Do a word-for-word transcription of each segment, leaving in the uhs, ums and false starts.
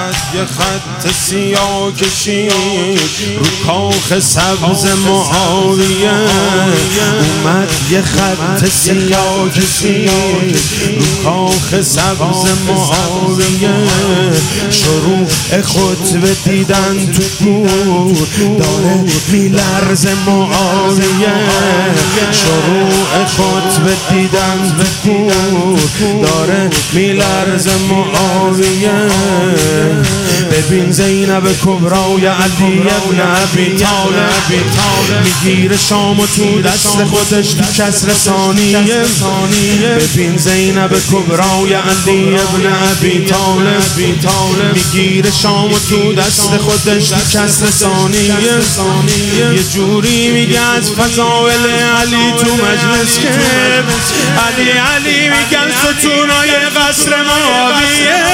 اومد یه خط سیاه کشید رو کاخ سبز معاویه، اومد یه خط سیاه کشید رو کاخ سبز معاویه. شروع خطبه دیدن تو گور داره میلرز معاویه، شروع خطبه دیدن تو گور داره میلرز معاویه. ببین زینب کبرای علی ابن ابی طالب میگیره شامو تو دست خودش تو کسر ثانیه. ببین زینب کبرای علی ابن ابی طالب میگیره شامو تو دست خودش تو کسر ثانیه. یه جوری میگه از فضائل علی تو مجلس که علی علی میگن ستونای قصر معاویه،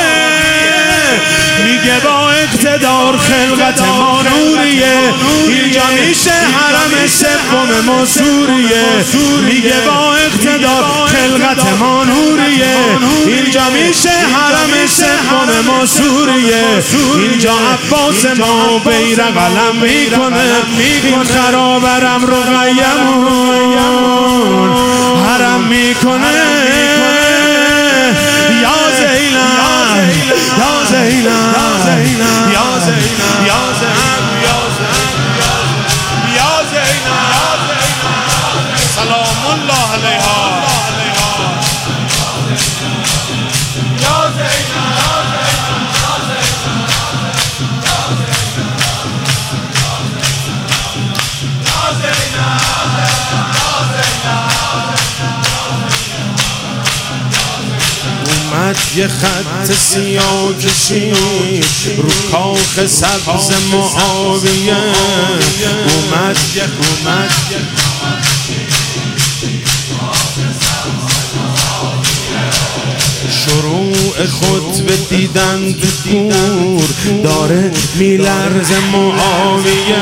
میگه با اقتدار خلقت ما نوریه، اینجا میشه حرم سوم ما سوریه. میگه با اقتدار خلقت ما نوریه، اینجا میشه حرم سوم ما سوریه. اینجا عباس ما بیرق علم میکنه، این خرابرم رقیمون حرم میکنه. یا زینب یا زینب یا زینب یا زینب یا زینب سلام الله علیها یا زینب. اومد یه خط سیاه کشید رو کاخ سبز معاویه، اومد یه اومد شروع خطبه دیدن تو گور داره میلرز معاویه.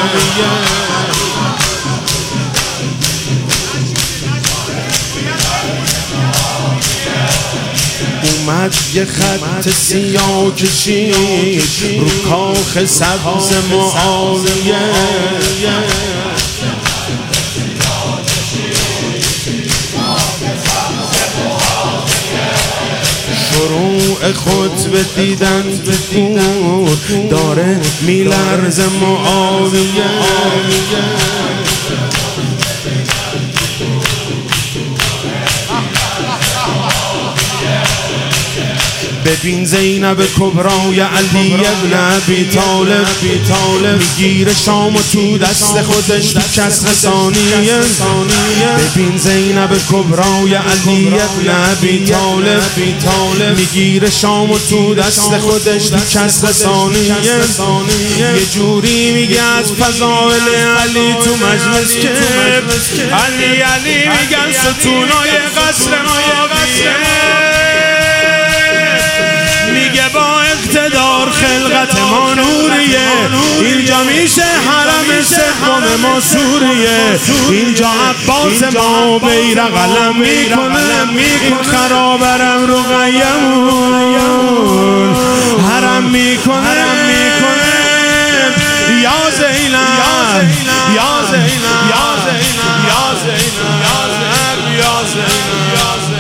اومد یه خط سیاه کشید رو کاخ سبز معاویه، شروع خطبه دیدن تو گور داره میلرز معاویه. ببین زینب کبرای علی ابن ابی طالب میگیره شامو تو دست خودش تو کسر ثانیه. ببین زینب کبرای علی ابن ابی طالب میگیره شامو تو دست خودش تو کسر ثانیه. یه جوری میگه از فضائل علی تو مجلس که علی علی میگن ستونای قصر معاویه، میگه با اقتدار خلقت ما نوریه، اینجا میشه حرم سوم ما سوریه. اینجا عباس ما بیرق علم میکنه، این خرابرم رقیمون حرم میکنه. یا زینب یا زینب یا زینب یا زینب یا زینب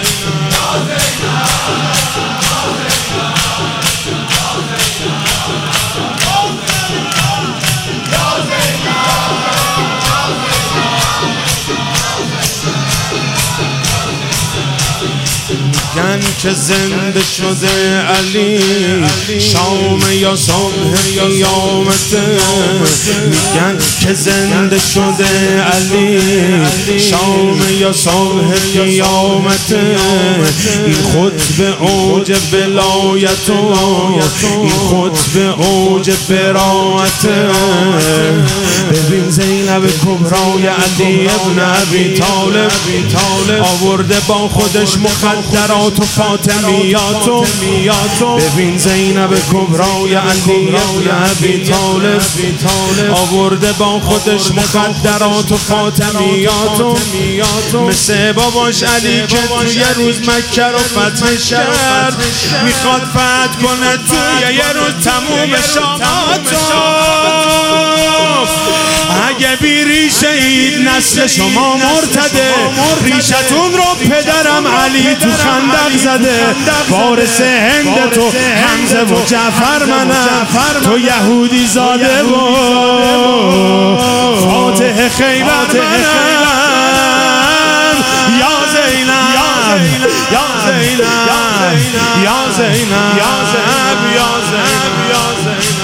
میگن که زنده شده علی شام یا صبح قیامته، میگن که زنده شده علی شام یا صبح قیامته. این خطبه اوج ولایت و این خطبه اوج براءته. ببین زینب کبرای علی ابن ابی طالب آورده با خودش مخدرات و و فاطمیاتو ببین زینب کبرای علی ابن ابی طالب آورده با خودش مخدرات و فاطمیاتو مثل باباش علی که توی یه روز مکه رو فتح کرد میخواد فتح کنه توی یه روز تموم شاماتو. اگه بی ریشه اید نسل شما مرتده ریشتون رو پدرم علی تو خندق زده وارث هند تو حمزه و جعفر منم تو یهودی زاده و فاتح خیبر منم یا زینب یا زینب یا زینب یا زینب یا زینب یا زینب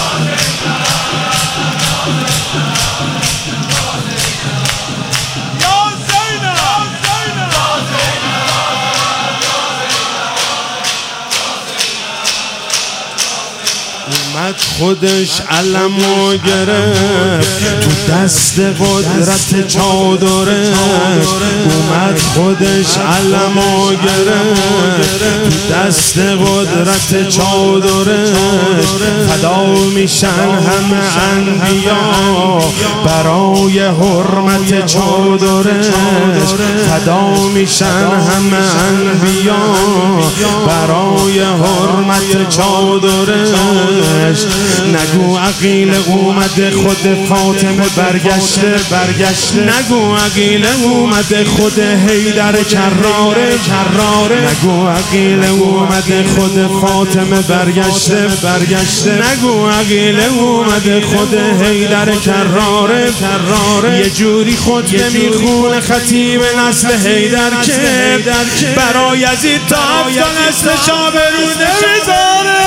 اومد خودش علمو گرفت تو دست قدرت چادرش اومد خودش علمو گرفت تو دست قدرت چادرش فدا میشن همه انبیا برای حرمت چادرش فدا میشن همه انبیا برای حرمت چادرش. نگو عقیل اومده خود فاطمه برگشته برگشته نگو عقیل اومده خود حیدر کراره کراره نگو عقیل اومده خود فاطمه برگشته برگشته نگو عقیل اومده خود حیدر کراره کراره. یه جوری خود میخونه خطیب نسل حیدر که برای یزید تا هفت نسل شابرونه میذاره.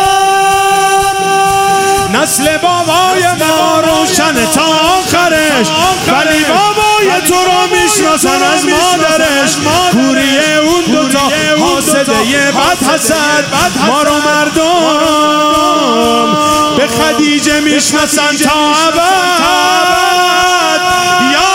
نسل بابای ما روشن تا آخرش ولی بابای تو رو میشناسن از مادرش. کوریه اون دوتا حاسده بد حسد ما رو مردم به خدیجه میشناسن تا ابد.